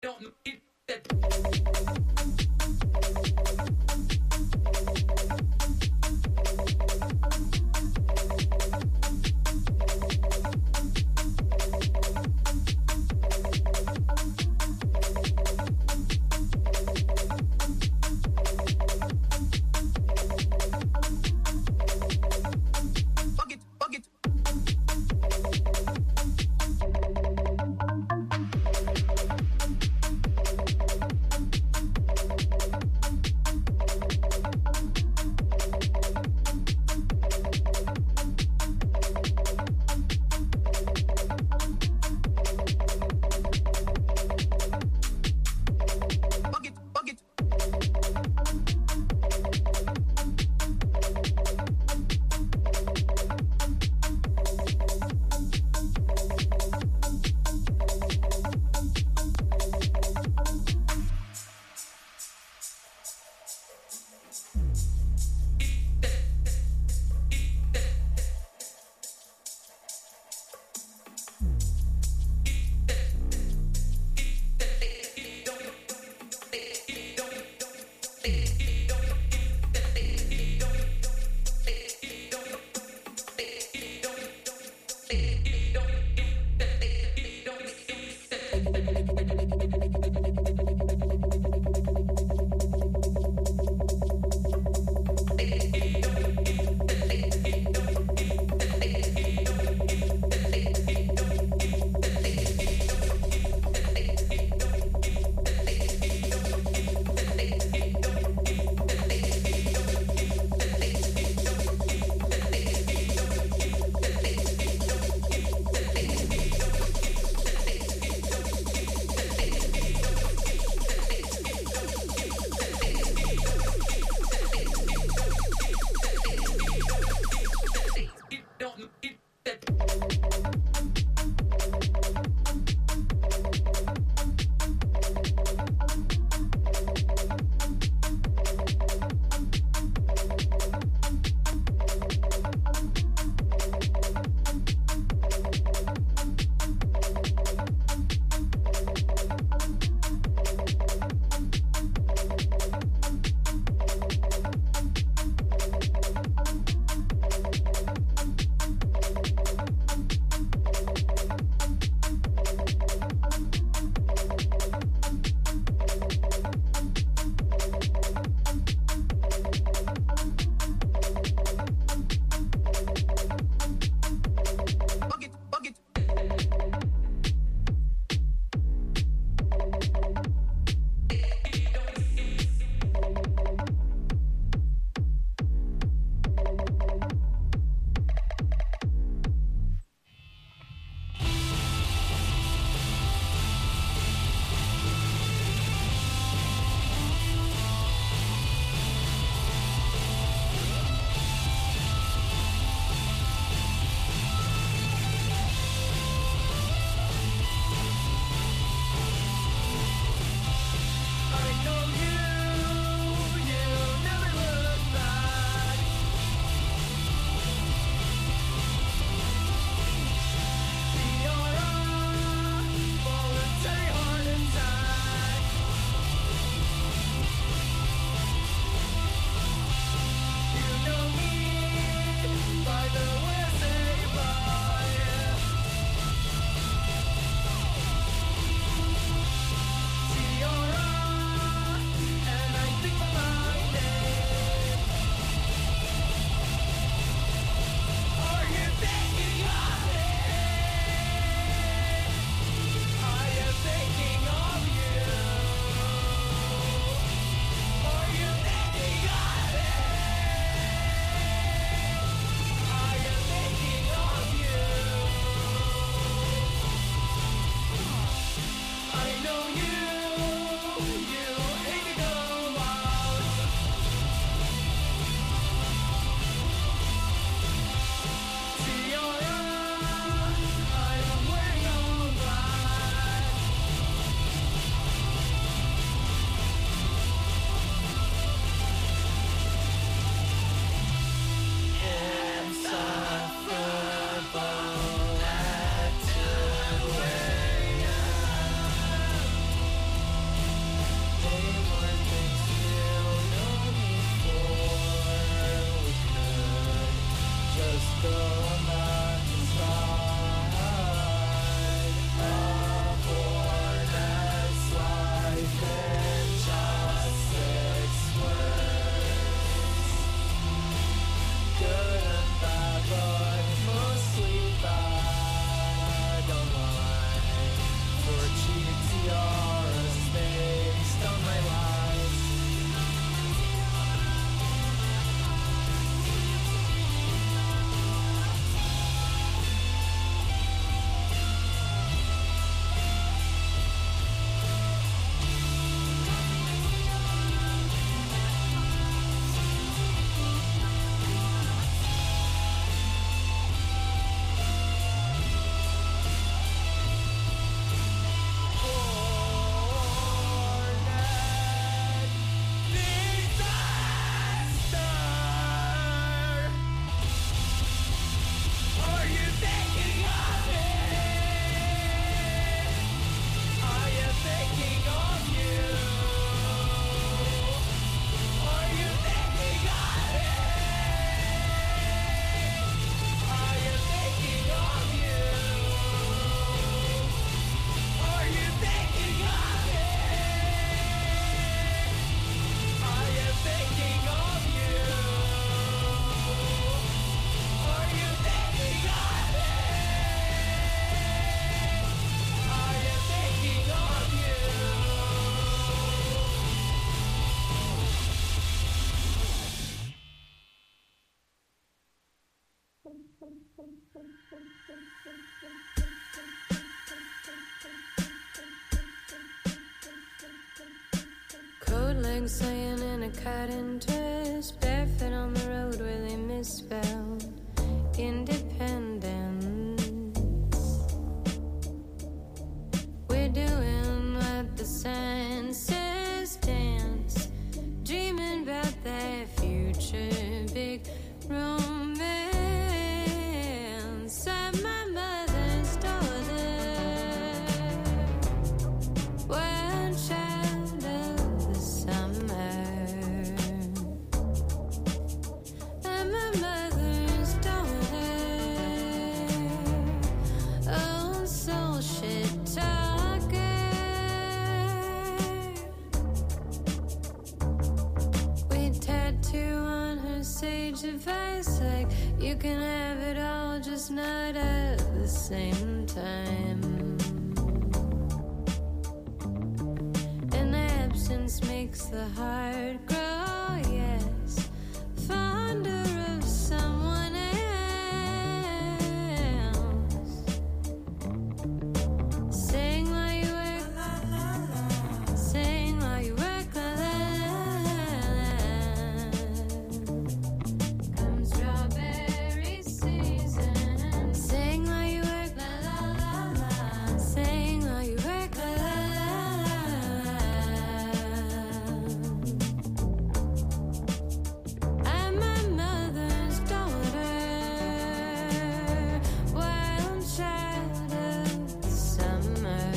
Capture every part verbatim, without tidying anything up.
don't need that. Cold legs laying in a cotton dress, barefoot on the road where they misspelled independence. We're doing what the sign says, dance, dreaming about that future, big romance. I'm my mother's daughter, wild child of the summer. I'm my mother's daughter, old soul shit talker. We tattoo on her sage advice like you can have it all, just not at the same time. And absence makes the heart grow, yes, fonder of someone else. Sing while you work, sing while you work, la la la la. Come strawberry season. Sing while you work, la la la la. Sing while you work, la la la la. I'm my mother's daughter, wild child of the summer.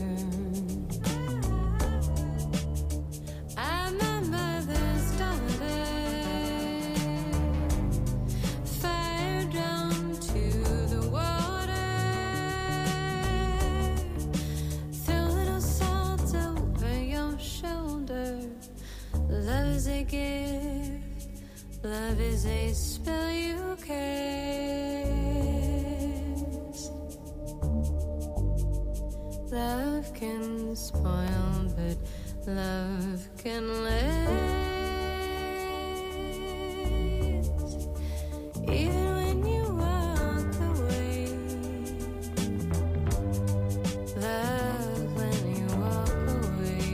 I'm my mother's daughter, fire drawn to the water. Throw a little salt over your shoulder. Love is a gift, love is a spell you cast. Love can spoil, but love can last. Even when you walk away, love when you walk away.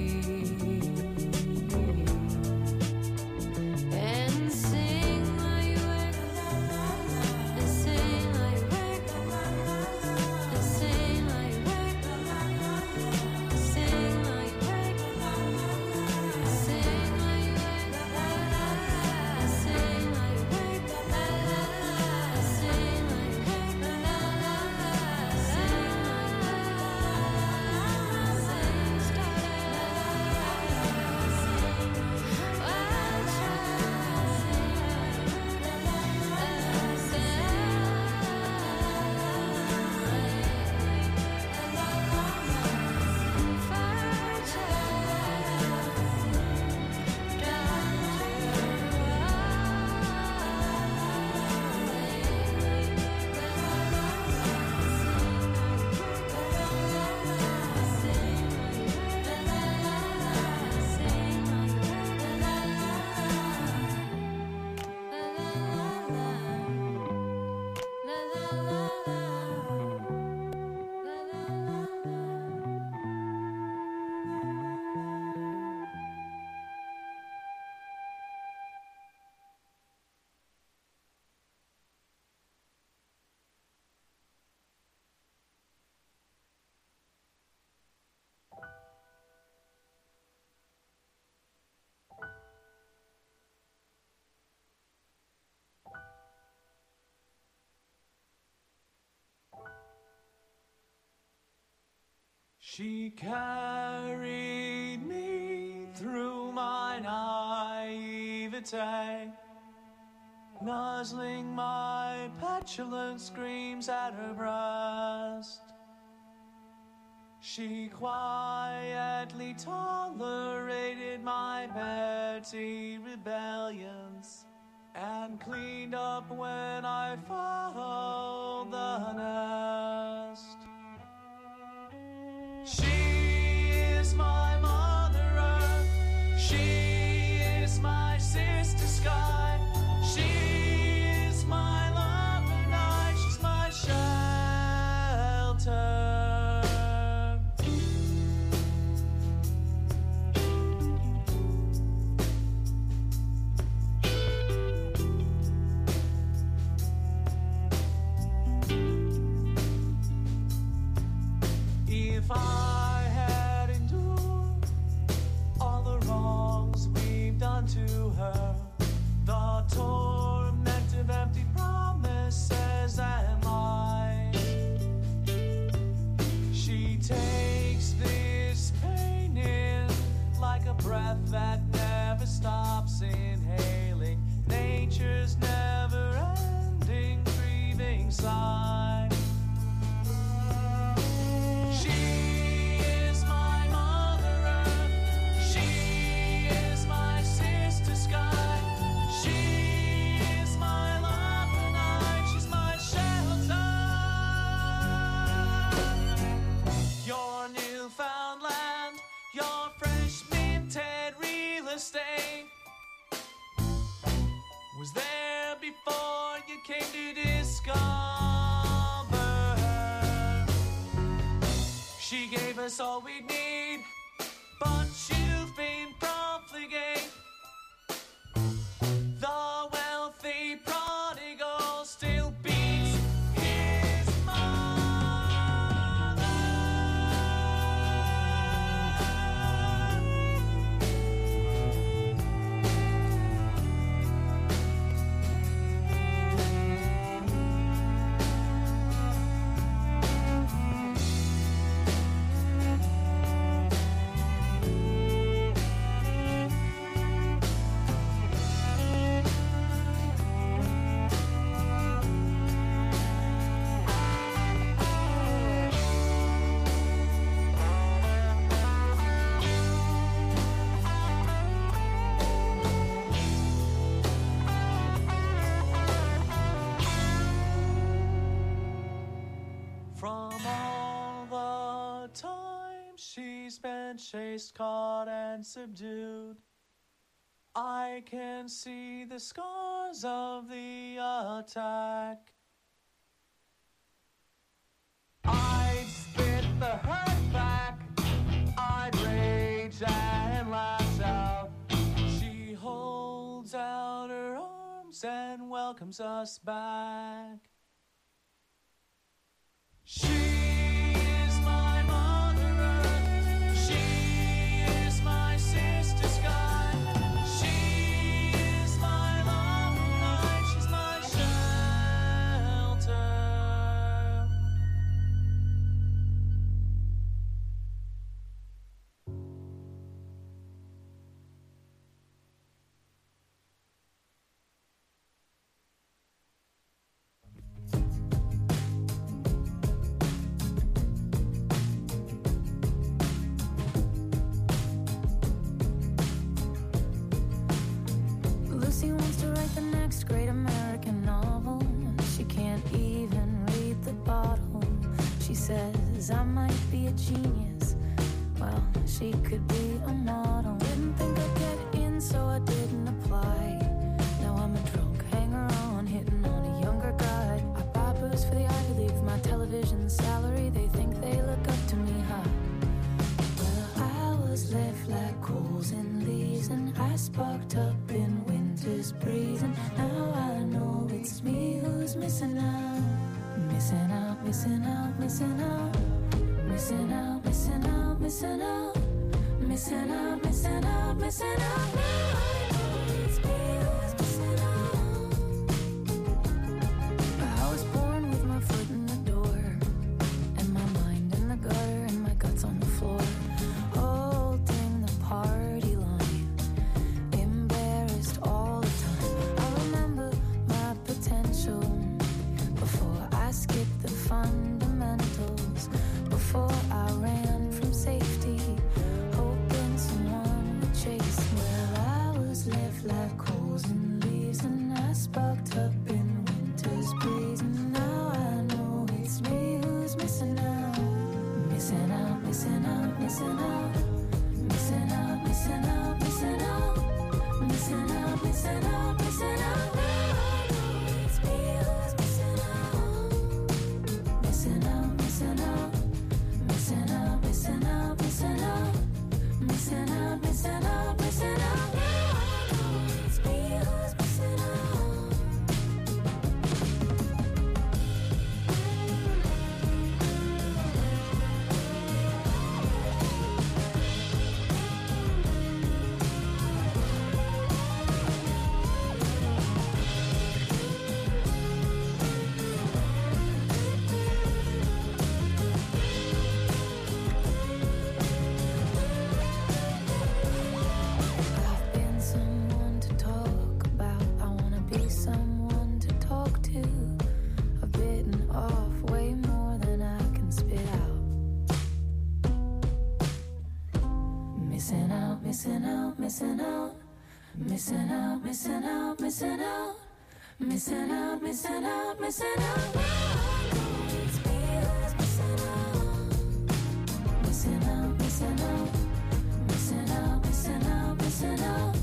And sing while you work, and sing while you work, and sing while you work, sing while you work, sing while you work, sing while you work, sing while you work, sing while you She carried me through my naivete, nuzzling my petulant screams at her breast. She quietly tolerated my petty rebellions and cleaned up when I fouled the nest. She is my mother earth, she is my sister sky, she is my love and I, stay. Was there before you came to discover her. She gave us all we need, but you've been profligate. The wealthy prodigal still beats his mother. From all the time she's been chased, caught, and subdued, I can see the scars of the attack. I'd spit the hurt back, I'd rage and lash out. She holds out her arms and welcomes us back. She is my mother earth, she is my sister sky, she is my love light, she's my shelter. Lucy wants to write the next great American novel. She can't even read the bottle. She says I might be a genius. Well, she could be a model. Didn't think I'd get in, so I didn't apply. Now I'm a drunk hanger-on, hitting on a younger guy. I buy booze for the Ivy League with my television salary. They think they look up to me, huh? Well, I was left like coals and leaves, and I sparked up in winter's breeze. And now I know it's me who's missing out. Missing out, missing out, missing out. Missing out, missing out, missing out. Missing out, missing out, missing out. Now I know it's me who's missing out. I was born with my foot in the door, and my mind in the gutter, and my guts on the floor, holding the party line, embarrassed all the time. I remember my potential before I skipped the fundamentals, before I ran from safety, hoping someone would chase me. Well, I was left like coals and leaves, and I sparked up in winter's breeze. And now I know it's me who's missing out. Missing out, missing out, missing out. Missing out, missing out, missing out. Missing out, missing out, missing out. Now I know it's me who's missing out. Missing out, missing out. Missing out, missing out, missing out. Missing out, missing out, missing out. Now I know it's me who's missing out. I've been someone to talk about. I wanna be someone to talk to. I've bitten off way more than I can spit out. Missing out, missing out, missing out. Missing out, missing out, missing out. Missing out, missing out, missing out. Now I know it's me who's missing out. Missing out, missing out. Missing out, missing out, missing out.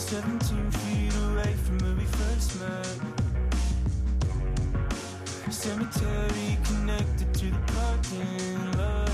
seventeen feet away from where we first met. Cemetery connected to the parking lot.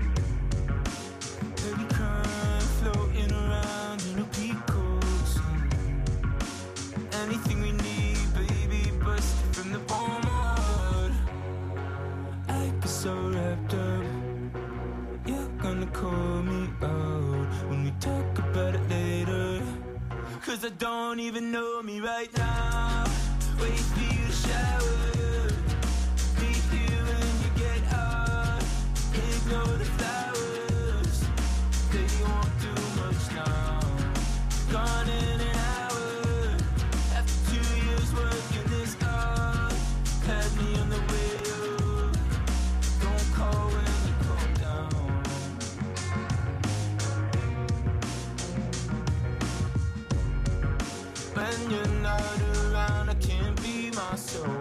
Heavy crime floating around in a peacoat. Anything we need, baby, busted from the bottom of. I get so wrapped up. You're gonna call me out when we talk about it later. Cause I don't even know me right now. Wait for you to shower. Be here when you get up. Ignore the flowers. They won't do much now. Gone in an hour. After two years working this hard. Had me on the way up. Don't call when you calm down. When you're not around, I can't be myself.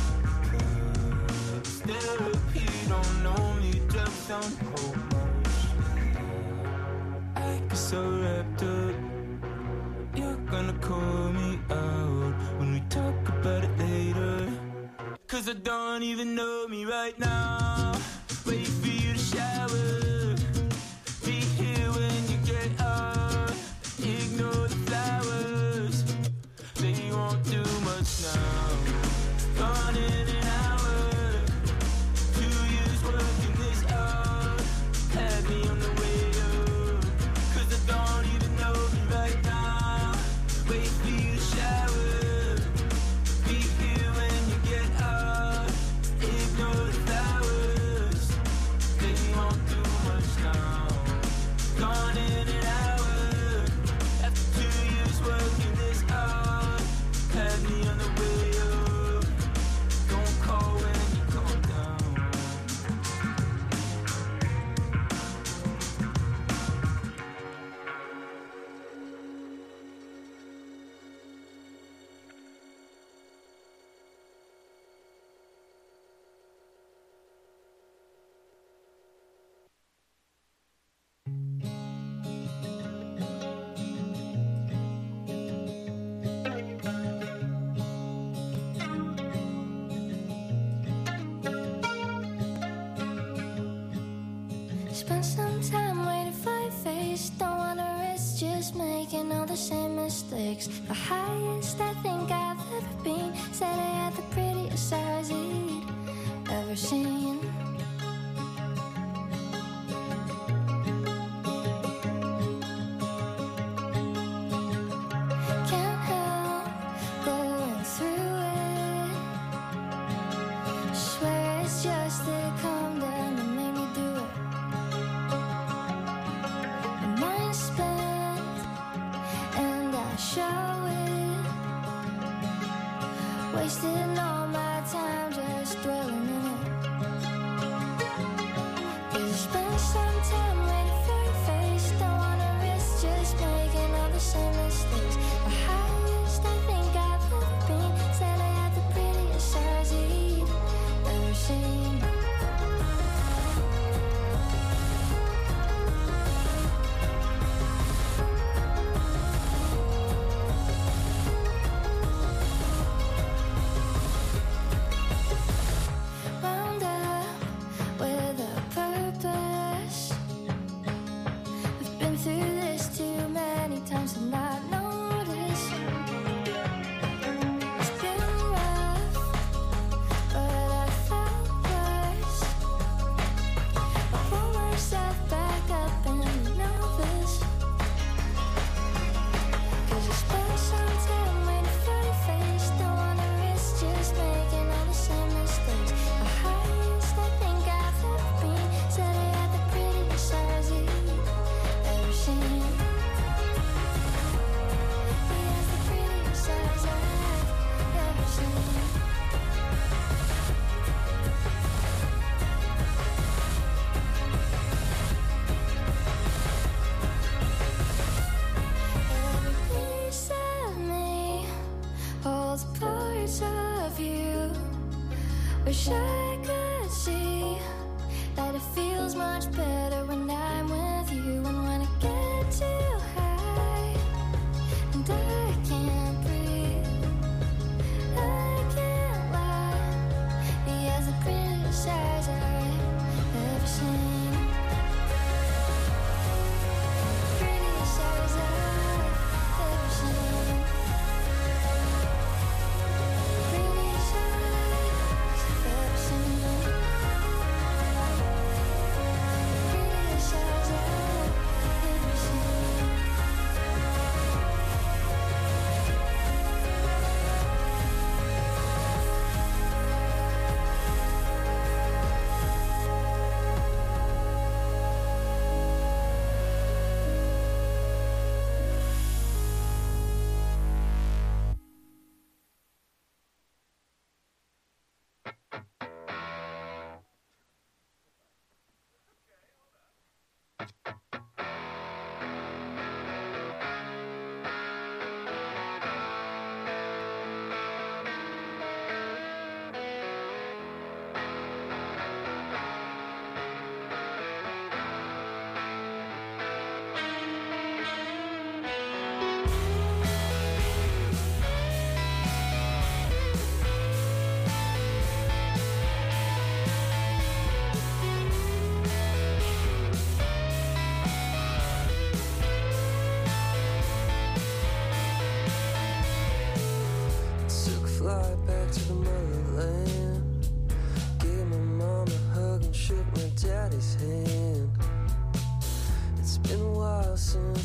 It's therapy, don't know me, just don't hold much. I get so wrapped up. You're gonna call me out when we talk about it later. Cause I don't even know me right now. Wait for you to shower. Be here when you get up. Ignore the flowers. They won't do much now. Gone in an hour. Two years working this hard. Had me on the way up. Cause I don't even know me right now. Wait for you to shower. Be here when you get up. Ignore the flowers. They won't do much now. Gone in an hour. After two years working this hard. Had me on the way up. Don't call when you calm down. Spend some time waiting for your face. Don't wanna risk just making all the same mistakes. The highest I think I've ever been. Said I had the prettiest eyes he'd ever seen. Can't help going through it. Swear it's just the calm down that made me do it. Mind spent, and I show it. Wasting all my time just dwelling in it. Cause I spend some time waiting for your face. Don't wanna risk just making all the same mistakes. The highest I think I've ever been. Said I had the prettiest eyes he'd ever seen. Wound up with a purpose. I've been through this too many times to not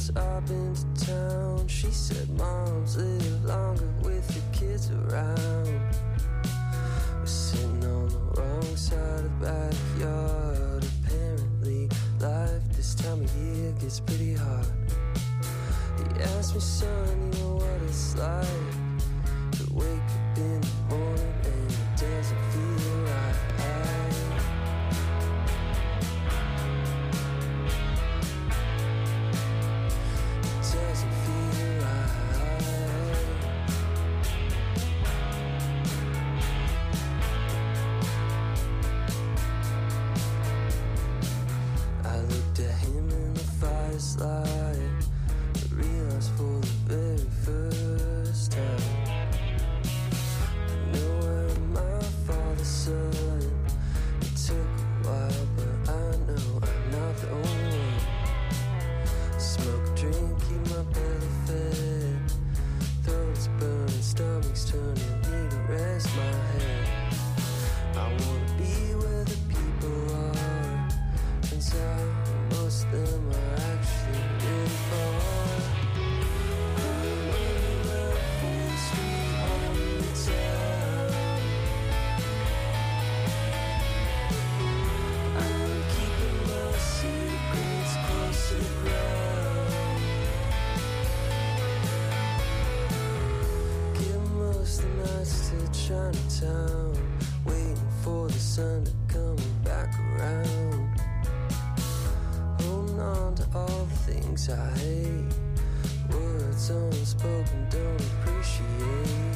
since I've been to town. She said moms live longer with the kids around. We're sitting on the wrong side of the backyard. Apparently life this time of year gets pretty hard. He asked me, son, you know what it's like to wake up in the morning and it doesn't feel right. Light, I realized for the very first time I know I'm my father's son. It took a while, but I know I'm not the only one. Smoke a drink, keep my belly fed. Throats burning, stomach's turning, need to rest my head. I wanna be where the people are. Turns out most of them are actually really far. I'm running up Fourth Street on the town. I'm keeping my secrets close to the ground. Give most of the nights to Chinatown, waiting for the sun to come back around. Holding on to all the things I hate, words unspoken don't appreciate.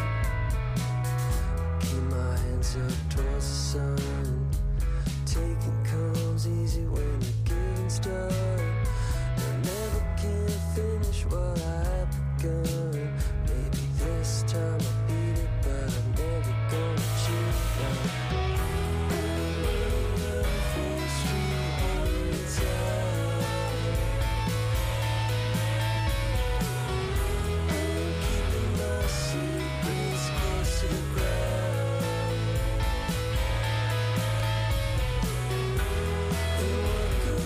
Keep my hands up towards the sun. Taking comes easy when the giving's done. I never can finish what I have begun. Maybe this time I'll beat it, but I'm never gonna cheat now. What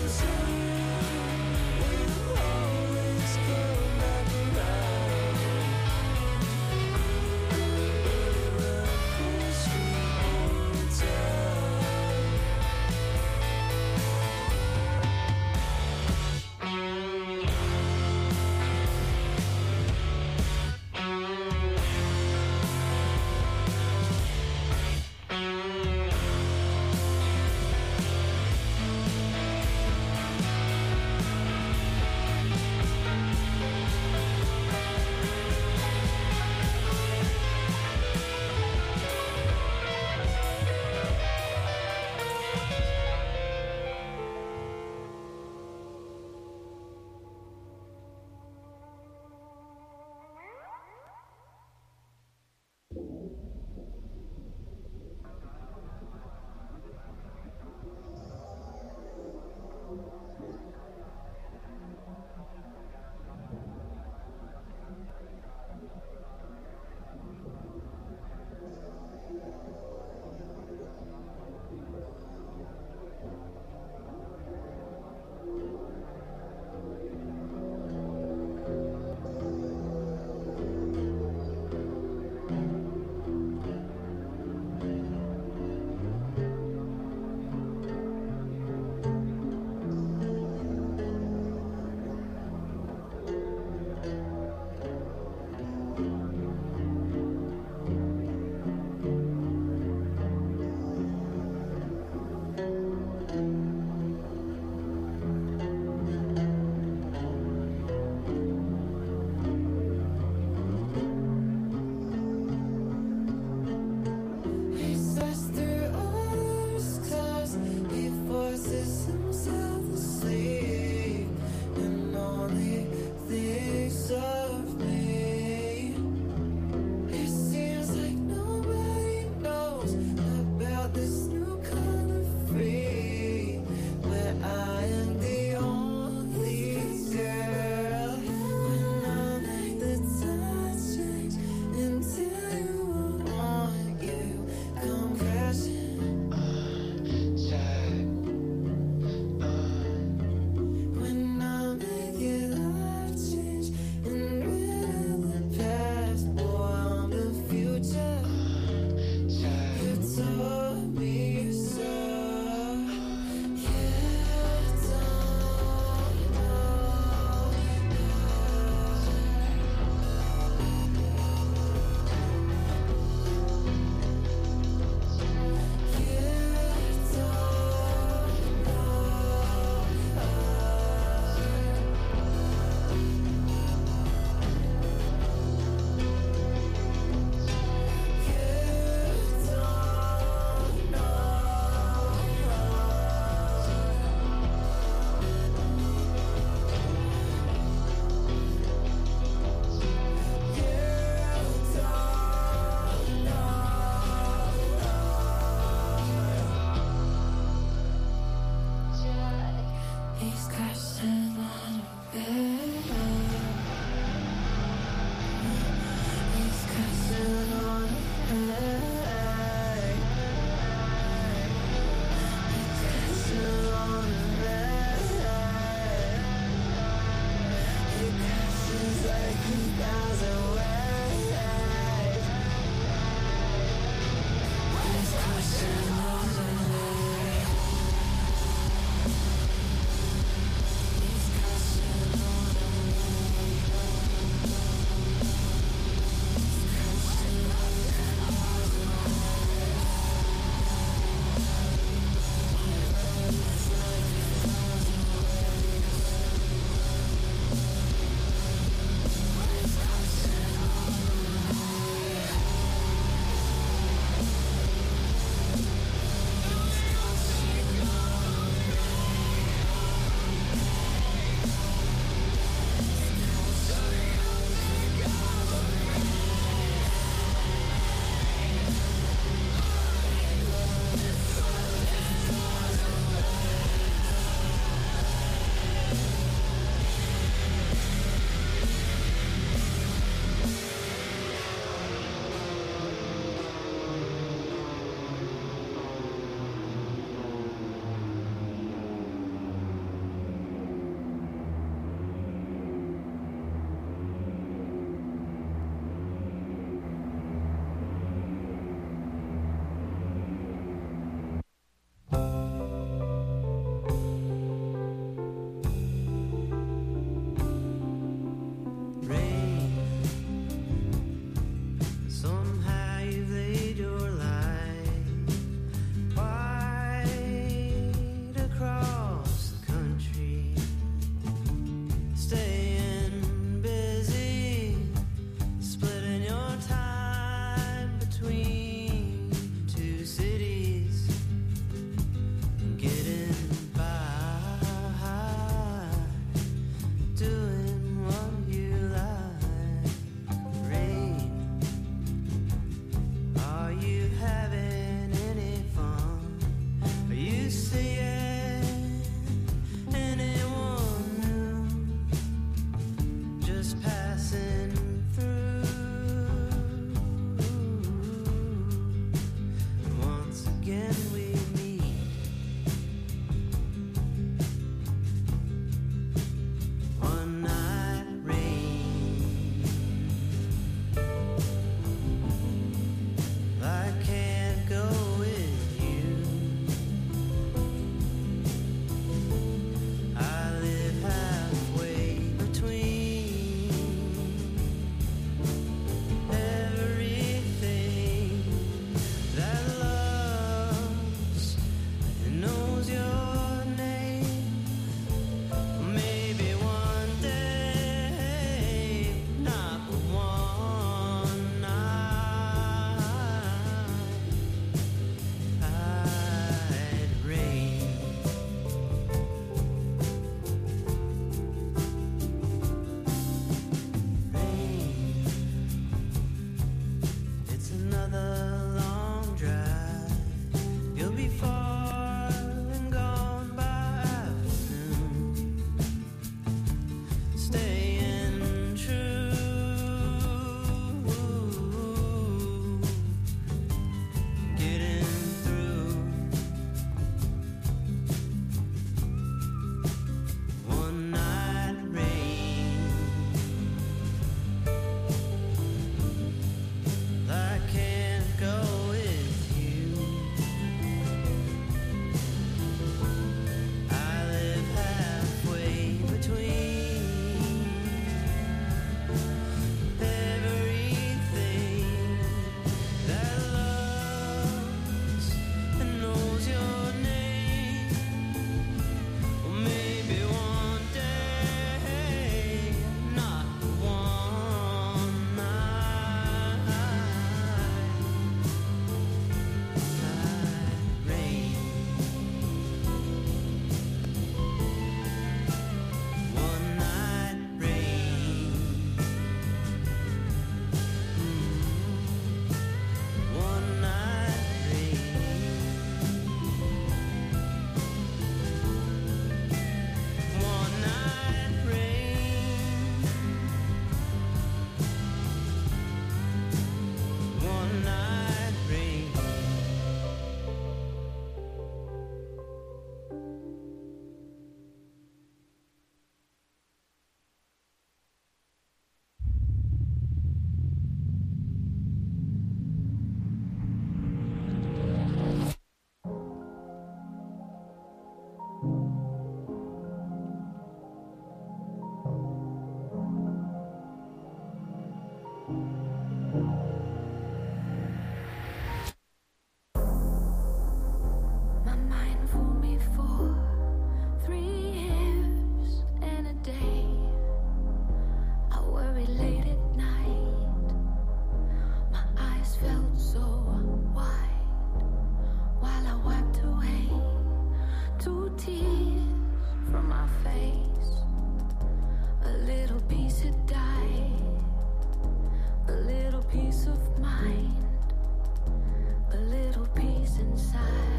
my face. A little piece had died. A little piece of mind. A little piece inside.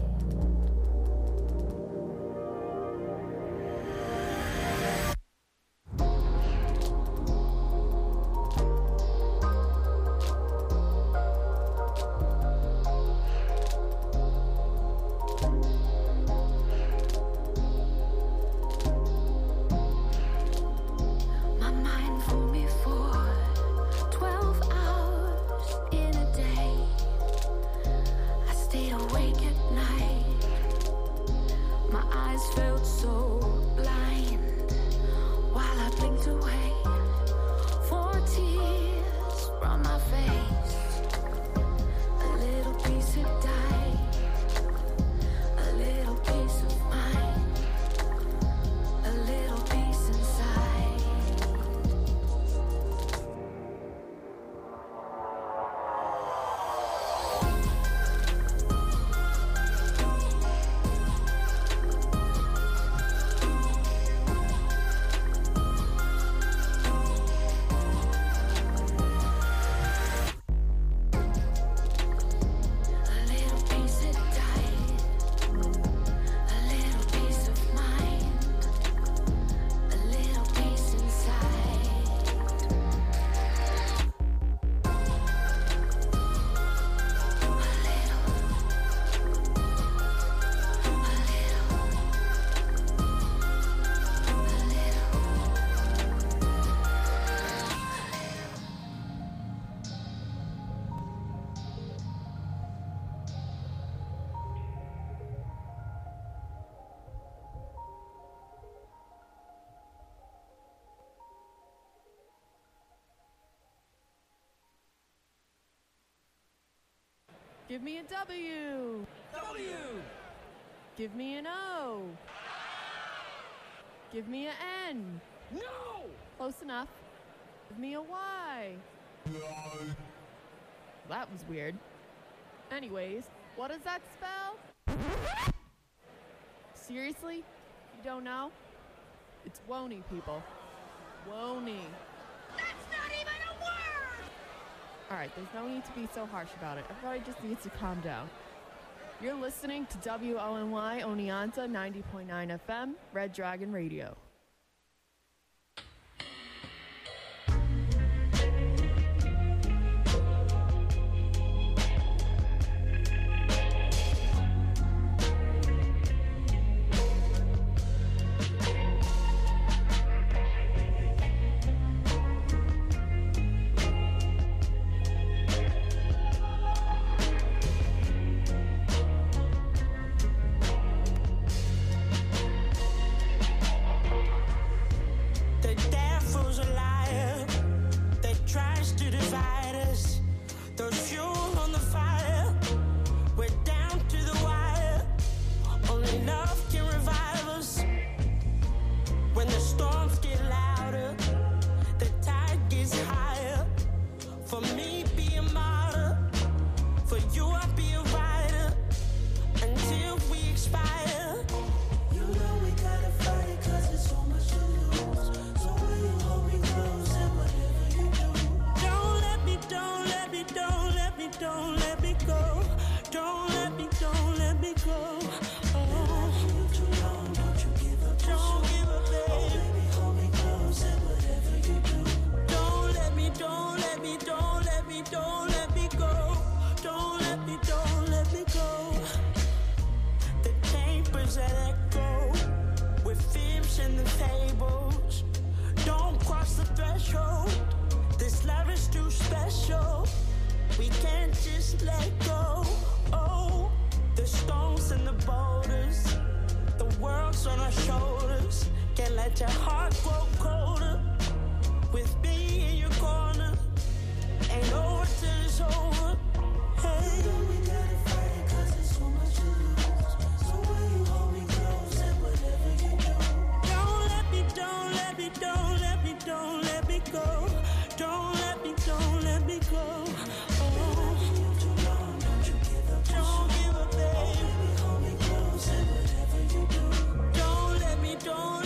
Give me a W. W. Give me an O. Give me an N. No. Close enough. Give me a Y. No. That was weird. Anyways, what does that spell? Seriously? You don't know? It's Wony, people. Wony. That's not even a word! Alright, there's no need to be so harsh about it. Everybody just needs to calm down. You're listening to W O N Y Oneonta ninety point nine F M, Red Dragon Radio. Don't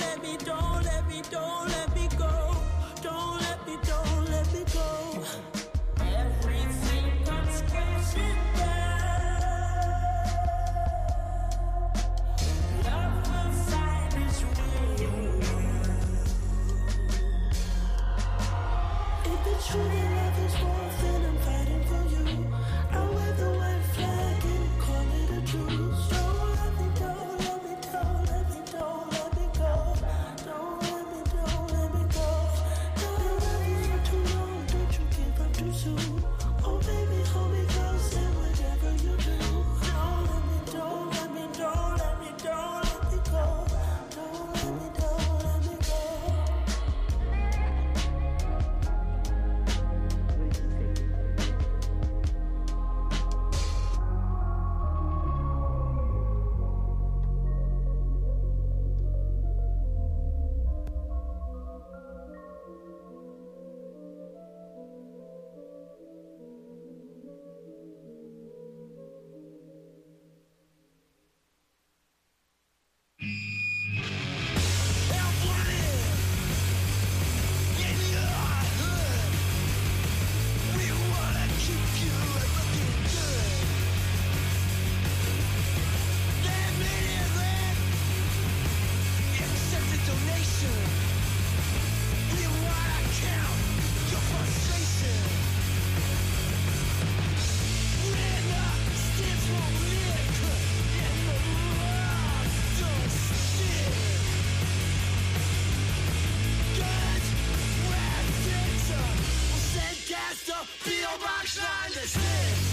box ninety-six.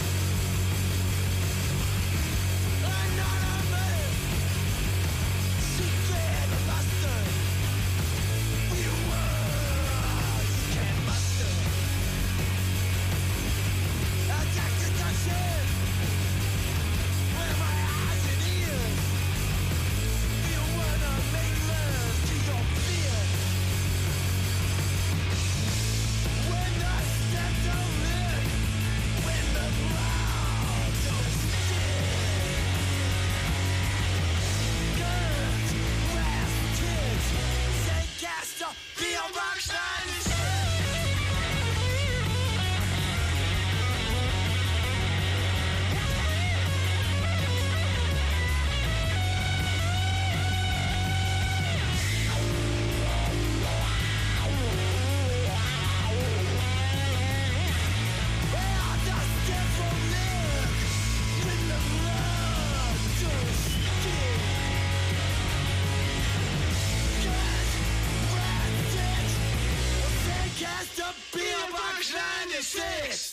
Anonymous, secret master. Real words can muster. Attack seduction. Where my eyes and ears. You wanna make love to your fear. When the steps are lit, when the clouds don't stick. Girls, brass kids, say Castor, be a rock ninety-six. Cast up beer box ninety-six.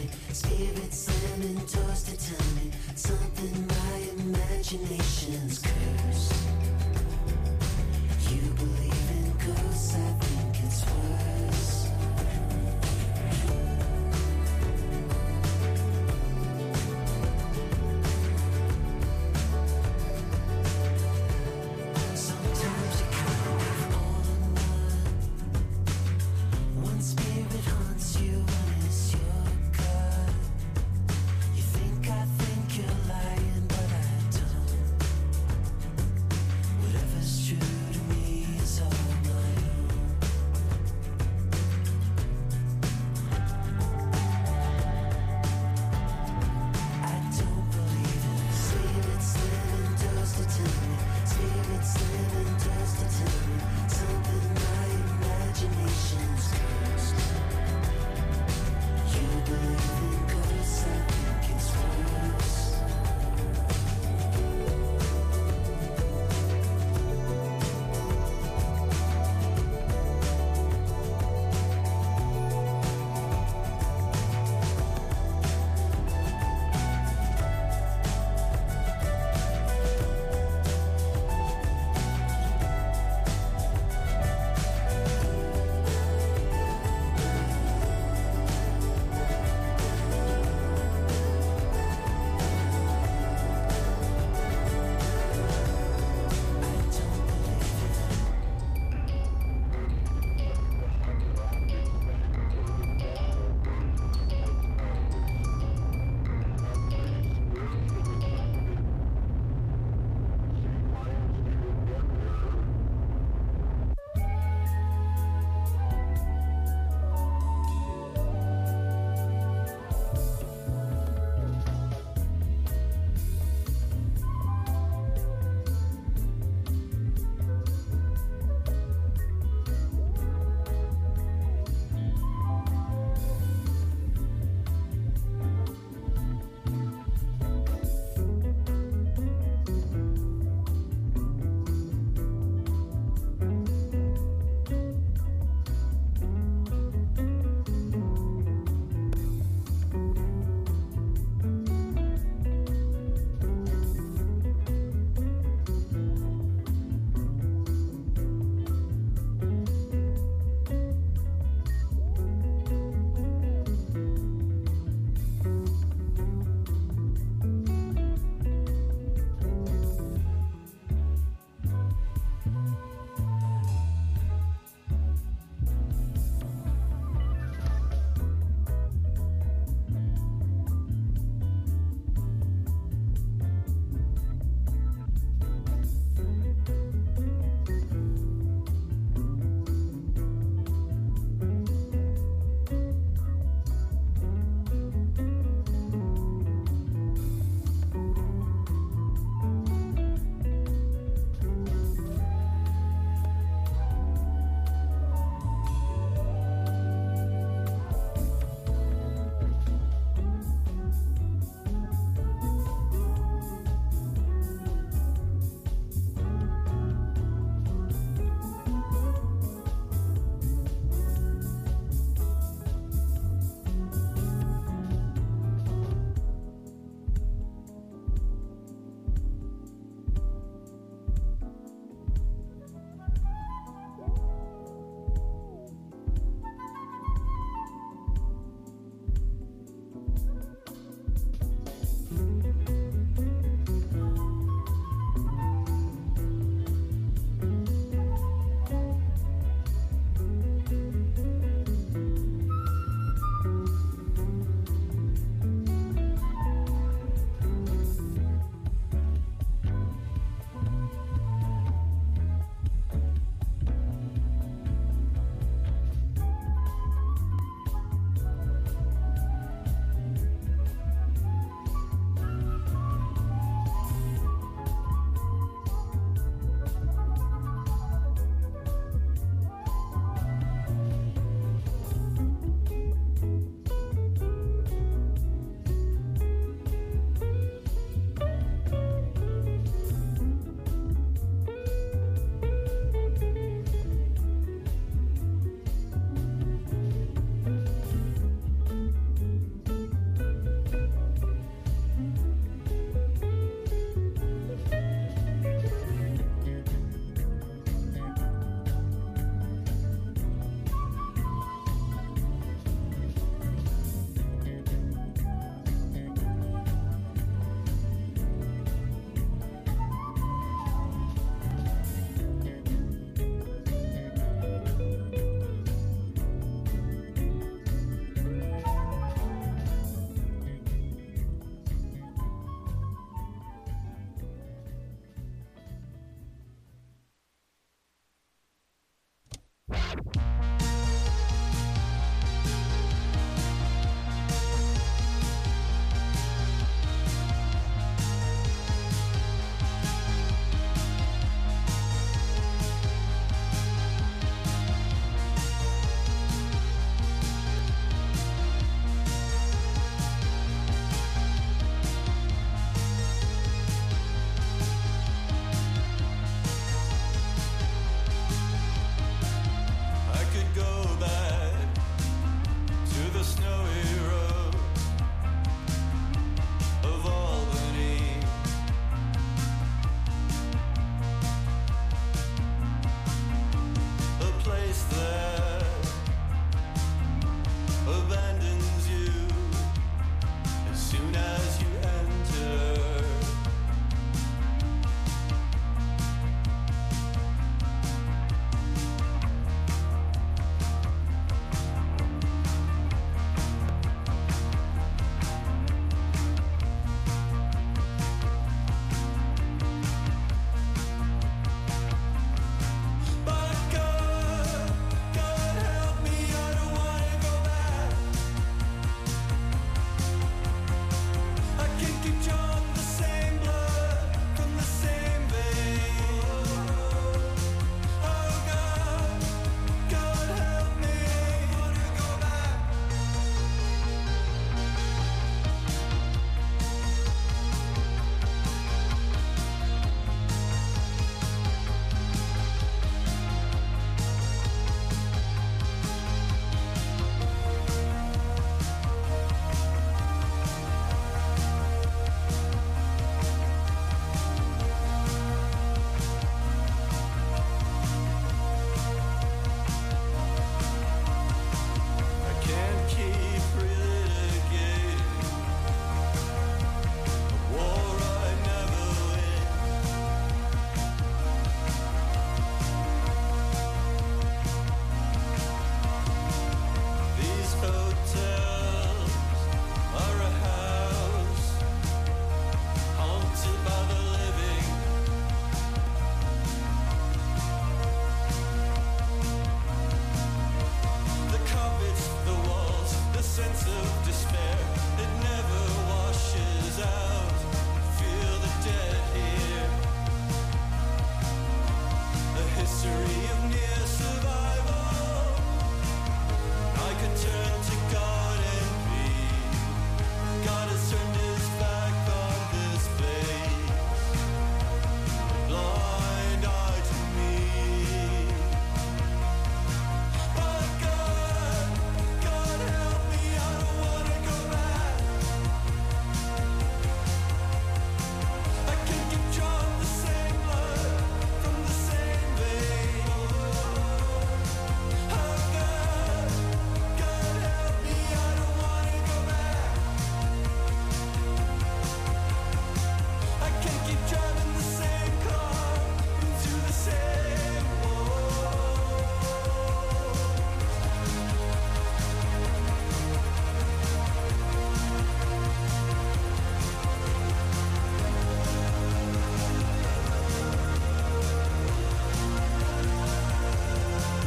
Spirit slamming towards to tell me something my imagination's